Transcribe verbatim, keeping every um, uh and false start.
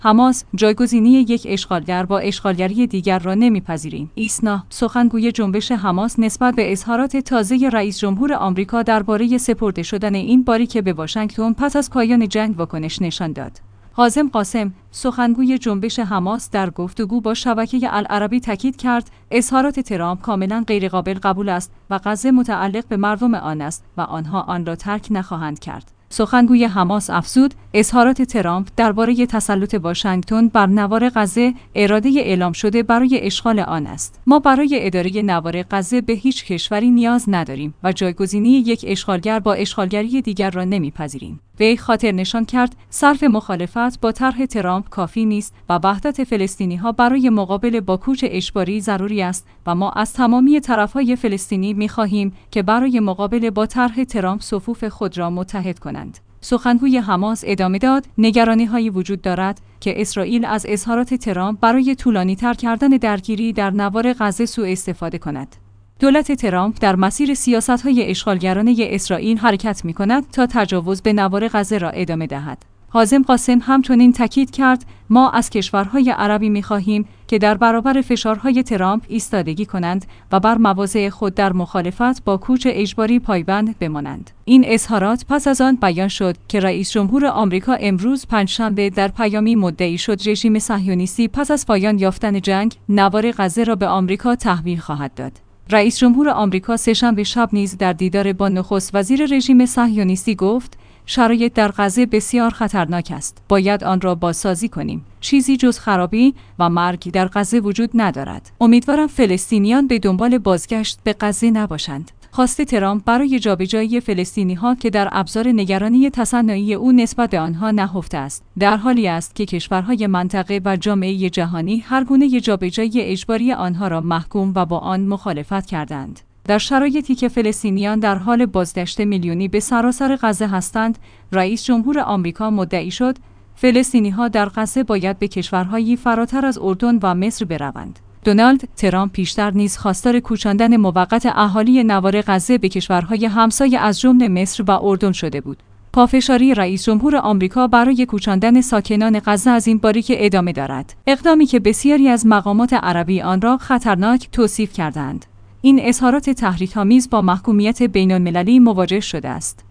حماس جایگزینی یک اشغالگر با اشغالگری دیگر را نمیپذیریم. ایسنا، سخنگوی جنبش حماس، نسبت به اظهارات تازه رئیس جمهور آمریکا درباره سپرده شدن این باریکه به واشنگتن پس از پایان جنگ واکنش نشان داد. حازم قاسم، سخنگوی جنبش حماس، در گفتگو با شبکه العربی تاکید کرد اظهارات ترامپ کاملا غیرقابل قبول است و غزه متعلق به مردم آن است و آنها آن را ترک نخواهند کرد. سخنگوی حماس افزود اظهارات ترامپ درباره تسلط واشنگتن بر نوار غزه اراده اعلام شده برای اشغال آن است. ما برای اداره نوار غزه به هیچ کشوری نیاز نداریم و جایگزینی یک اشغالگر با اشغالگری دیگر را نمیپذیریم. وی خاطر نشان کرد صرف مخالفت با طرح ترامپ کافی نیست و وحدت فلسطینی‌ها برای مقابله با کوچ اجباری ضروری است و ما از تمامی طرف‌های فلسطینی می‌خواهیم که برای مقابله با طرح ترامپ صفوف خود را متحد کنند. سخنگوی حماس ادامه داد نگرانی‌هایی وجود دارد که اسرائیل از اظهارات ترامپ برای طولانی‌تر کردن درگیری در نوار غزه سوء استفاده کند. دولت ترامپ در مسیر سیاست‌های اشغالگرانه اسرائیل حرکت می‌کند تا تجاوز به نوار غزه را ادامه دهد. حازم قاسم همچنین تاکید کرد ما از کشورهای عربی می‌خواهیم که در برابر فشارهای ترامپ ایستادگی کنند و بر مواضع خود در مخالفت با کوچ اجباری پایبند بمانند. این اظهارات پس از آن بیان شد که رئیس جمهور آمریکا امروز پنجشنبه در پیامی مدعی شد رژیم صهیونیستی پس از پایان یافتن جنگ نوار غزه را به آمریکا تحویل خواهد داد. رئیس جمهور آمریکا سه‌شنبه شب نیز در دیدار با نخست وزیر رژیم صهیونیستی گفت شرایط در غزه بسیار خطرناک است. باید آن را بازسازی کنیم. چیزی جز خرابی و مرگ در غزه وجود ندارد. امیدوارم فلسطینیان به دنبال بازگشت به غزه نباشند. خواست ترامپ برای جابجایی فلسطینی‌ها که در ابزار نگرانی تصنعی او نسبت به آنها نهفته است، در حالی است که کشورهای منطقه و جامعه جهانی هر گونه جابجایی اجباری آنها را محکوم و با آن مخالفت کردند. در شرایطی که فلسطینیان در حال بازداشت میلیونی به سراسر غزه هستند، رئیس جمهور آمریکا مدعی شد فلسطینی‌ها در غزه باید به کشورهایی فراتر از اردن و مصر بروند. دونالد ترامپ پیشتر نیز خواستار کوچاندن موقت اهالی نوار غزه به کشورهای همسایه از جمله مصر و اردن شده بود. پافشاری رئیس جمهور آمریکا برای کوچاندن ساکنان غزه از این باریکه ادامه دارد، اقدامی که بسیاری از مقامات عربی آن را خطرناک توصیف کردند. این اظهارات تحریک‌آمیز با محکومیت بین‌المللی مواجه شده است.